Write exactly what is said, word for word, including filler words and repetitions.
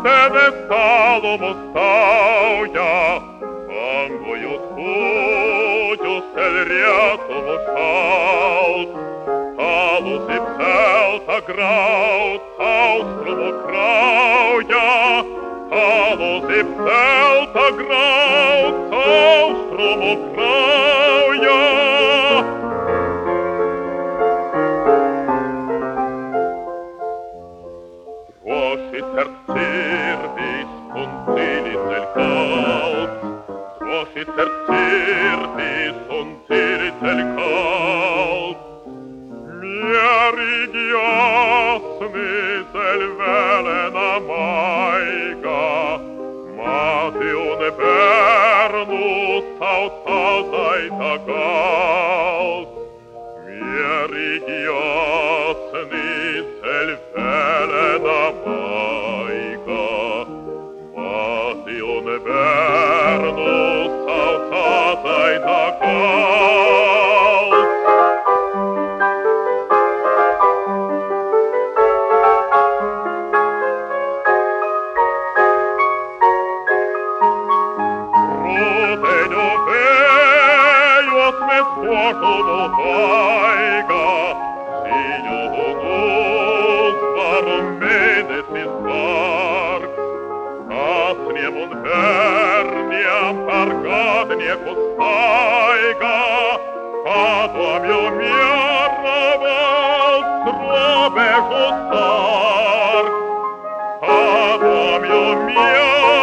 ще не стало мостауя, Angojos kūdžius elrietum šalt, Stalus į peltą graut, austrumo krauja, Stalus į peltą graut, austrumo krauja. Ruošis ercirdis untilis el kaut, Ruošis ercirdis untilis el kaut. Mierig jasmis el velena maiga, Mati un bernus tautasaita galt. Mierig jasmis el velena maiga, Mati un bernus tautasaita galt. Rudenio vėjos mes puošumo vaiga, Sinio dunus varum mėnesis varg. Kasniem un verniam pargadniekus staiga, Kaduam jau mieravas sruobežus sarg. Kaduam jau mieravas